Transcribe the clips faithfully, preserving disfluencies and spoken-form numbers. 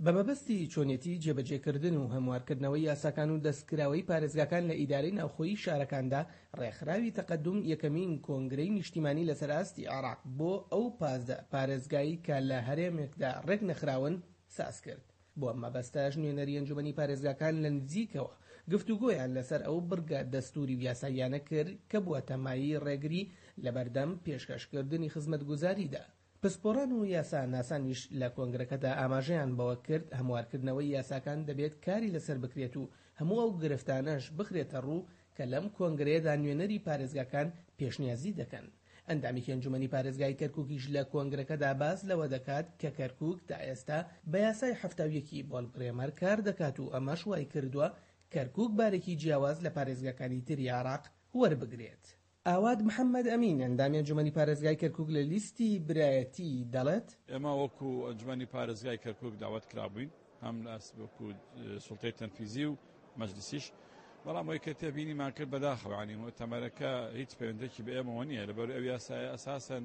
بە مەبەستی چۆنێتی جێبەجێکردن و هەموارکردنەوەی یاساکان و دەستکراوەی پارێزگاکان لە ئیدارەی ناوخۆیی شارەکاندا ڕێکخراوی تەقەدوم یەکەمین کۆنگرەی نیشتیمانی لەسەر ئاستی عێراق بۆ ئەو پازدە پارێزگایی کە لە هەرێمێکدا ڕێک نەخراون ساز کرد. بۆ ئەم مەبەستەش نوێنەری ئەنجومەنی پارێزگاکان لە نزیکەوە گفتوگۆیان لەسەر ئەو بڕگە دەستوری و یاساییانە کرد کە بووە تەمایی ڕێگری لە بەردەم پێشکەشکردنی خزمەتگوزاریدا. پسپۆڕان و یاسا ناسانیش لە کۆنگرەکەدا ئاماژەیان بەوە کرد هەموارکردنەوەی یاساکان دەبێت کاری لەسەر بکرێت و هەموو ئەو گرفتانەش بخرێتە ڕوو کە لەم کۆنگرەیەدا نوێنەری پارێزگاکان پێشنیازی دەکەن. ئەندامێکی ئەنجومەنی پارێزگای کەرکووکیش لە کۆنگرەکەدا باس لەوە دەکات کە کەرکووک تا ئێستا بە یاسای هەفتاد و یەکی بۆڵبڕێمەر کار دەکات و ئەمەش وای کردووە کەرکووک بارێکی جیاواز لە پارێزگاکانی تری عێراق وەربگرێت. ئاواد محەممەد ئەمین ئەندامی ئەنجومەنی پارێزگای کەرکووک لە لیستی برایەتی دەڵێت ئێمە وەکو ئەنجومەنی پارێزگای کەرکووک داوەت کرابووین هەم وەکو سوڵتەی تەنفیزی و مەجلیسیش، بەڵام ئەوەی کە تێبینیمان کرد بەداخەوانی مؤتەمەرەکە هیچ پەیوەندێکی بە ئێمەوە نییە لەبەر ئەو یاسایە ئەساسەن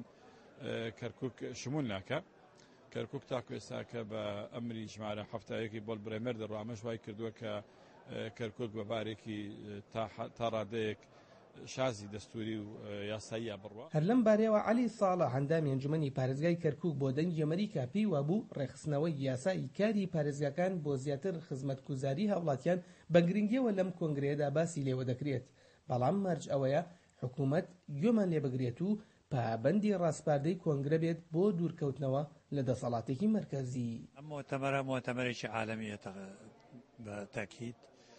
کەرکووک شمول ناکە. کەرکووک تاکو ئێستا کە بە ئەمری ژمارە هەفتایەکی بۆڵبڕێمەر دەڕوا ئەمەش وای کردووە کە کەرکووک بە بارێکی تا ڕادەیەک شازی دەستوری و یاساییە بڕوە. هەر لەم بارەیەوە عەلی ساڵح هەندامی ئەنجومەنی پارێزگای کەرکووک بۆ دەنگی ئەمریکا پێی وابوو ڕێخستنەوەی یاسایی کاری پارێزگاکان بۆ زیاتر خزمەتگوزاری هاوڵاتیان بە گرنگیەوە لەم کۆنگرەیەدا باسی لێوە دەکرێت، بەڵام مەرج ئەوەیە حکوومەت گوێمان لێ بگرێت و پابەندی ڕاستپاردەی کۆنگرە بێت بۆ دوورکەوتنەوە لە دەسەڵاتێکی مەرکەزی. ئەم مؤتەمەرە مؤتەمەرێکی عالەمیەتە بە تاکید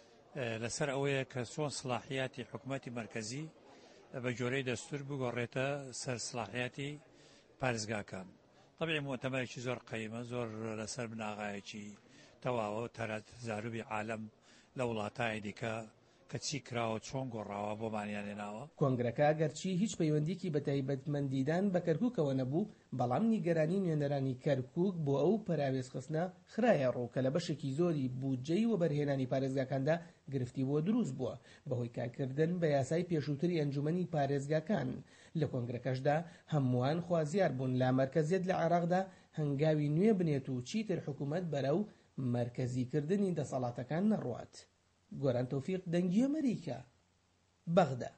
لەسەر ئەوەیە کە چۆن سلاحیاتی حکوومەتی مەرکەزی بە جۆرەی دەستور بگۆڕێتە سەر سلاحیاتی پارێزگاکان. طبعی مؤتەمەرێکی زۆر قەیمە، زۆر لەسەر بناغایەکی تەواوە تەرات زاروبی عالەم لە وڵاتای دیکە کە چی کراوە چۆن گۆڕاوە بۆمانیان هێناوە. کۆنگرەکە گەرچی هیچ پەیوەندیکی بە تایبەتمەندیدان بە کەرکووکەوە نەبوو، بەڵام نیگەرانی نوێنەرانی کەرکووک بۆ ئەو پەراوێزخستنە خرایە ڕوو کە لە بەشێکی زۆری بودجەی وەبەرهێنانی پارێزگاکاندا گرفتی بۆ دروست بووە بەهۆی کارکردن بە یاسای پێشووتری ئەنجومەنی پارێزگاکان. لە کۆنگرەکەشدا هەمووان خوازیار بوون لا مەرکەزیەت لە عێراقدا هەنگاوی نوێ بنێت و چیتر حکوومەت بەرەو مەرکەزیکردنی دەسەڵاتەکان نەڕوات. گۆران تەوفیق، دەنگی ئەمریکا، بەغدا.